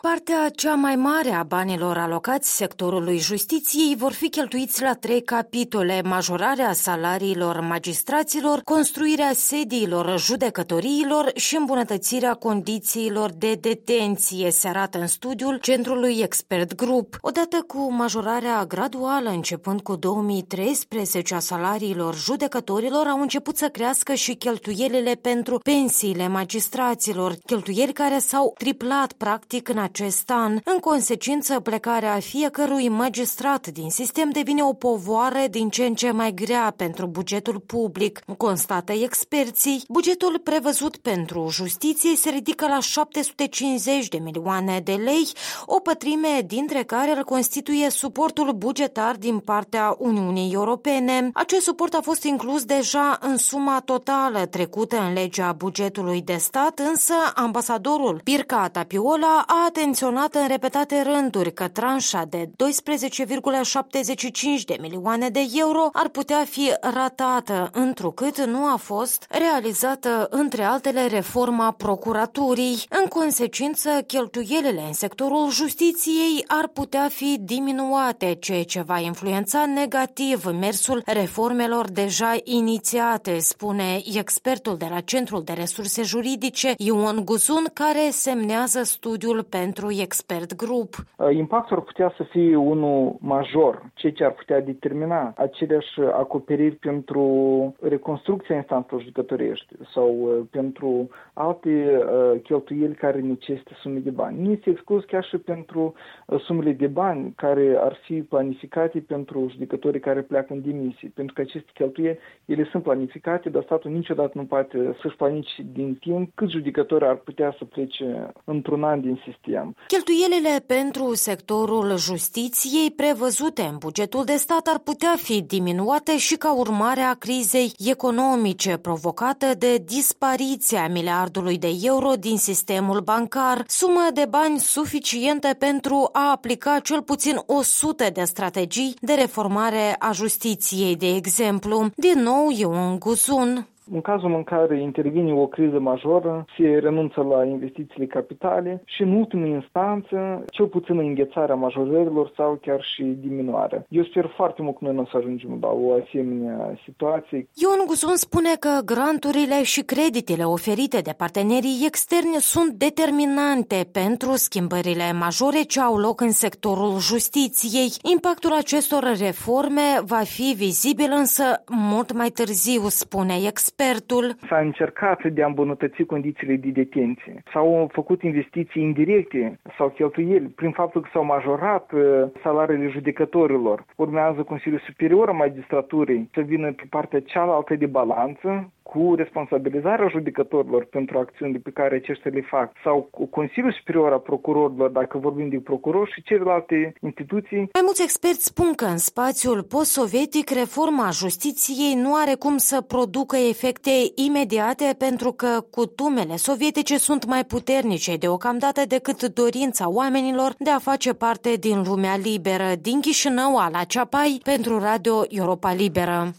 Partea cea mai mare a banilor alocați sectorului justiției vor fi cheltuiți la 3 capitole: majorarea salariilor magistraților, construirea sediilor judecătoriilor și îmbunătățirea condițiilor de detenție, se arată în studiul Centrului Expert Group. Odată cu majorarea graduală începând cu 2013 a salariilor judecătorilor, au început să crească și cheltuielile pentru pensiile magistraților, cheltuieli care s-au triplat practic în acest an. În consecință, plecarea fiecărui magistrat din sistem devine o povoară din ce în ce mai grea pentru bugetul public, constată experții. Bugetul prevăzut pentru justiție se ridică la 750 de milioane de lei, o pătrime dintre care îl constituie suportul bugetar din partea Uniunii Europene. Acest suport a fost inclus deja în suma totală trecută în legea bugetului de stat, însă ambasadorul Pirca Tapiola a atenționat în repetate rânduri că tranșa de 12,75 de milioane de euro ar putea fi ratată, întrucât nu a fost realizată, între altele, reforma procuraturii. În consecință, cheltuielile în sectorul justiției ar putea fi diminuate, ceea ce va influența negativ mersul reformelor deja inițiate, spune expertul de la Centrul de Resurse Juridice Ion Guzun, care semnează studiul pentru Expert Group. Impactul ar putea să fie unul major, ceea ce ar putea determina aceleași acoperiri pentru reconstrucția instanțelor judecătorești sau pentru alte cheltuieli care necesită sume de bani. Nu este exclus chiar și pentru sumele de bani care ar fi planificate pentru judecătorii care pleacă în demisie, pentru că aceste cheltuieli, ele sunt planificate, dar statul niciodată nu poate să-și planifice din timp cât judecători ar putea să plece într-un an din sistem. Cheltuielile pentru sectorul justiției prevăzute în bugetul de stat ar putea fi diminuate și ca urmare a crizei economice provocată de dispariția miliardului de euro din sistemul bancar, sumă de bani suficientă pentru a aplica cel puțin 100 de strategii de reformare a justiției, de exemplu. Din nou, Ion Guzun. În cazul în care intervine o criză majoră, se renunță la investițiile capitale și, în ultimă instanță, cel puțin înghețarea majorărilor sau chiar și diminuarea. Eu sper foarte mult că noi nu o să ajungem la o asemenea situație. Ion Guzun spune că granturile și creditele oferite de partenerii externi sunt determinante pentru schimbările majore ce au loc în sectorul justiției. Impactul acestor reforme va fi vizibil însă mult mai târziu, spune expertul. S-a încercat de a îmbunătăți condițiile de detenție. S-au făcut investiții indirecte sau cheltuieli prin faptul că s-au majorat salariile judecătorilor. Urmează Consiliul Superior al Magistraturii să vină pe partea cealaltă de balanță cu responsabilizarea judecătorilor pentru acțiunile pe care aceștia le fac, sau cu Consiliul Superior al Procurorilor, dacă vorbim de procurori, și celelalte instituții. Mai mulți experți spun că în spațiul post-sovietic reforma justiției nu are cum să producă efecte imediate pentru că cutumele sovietice sunt mai puternice deocamdată decât dorința oamenilor de a face parte din lumea liberă. Din Chișinău, Ala Ceapai, pentru Radio Europa Liberă.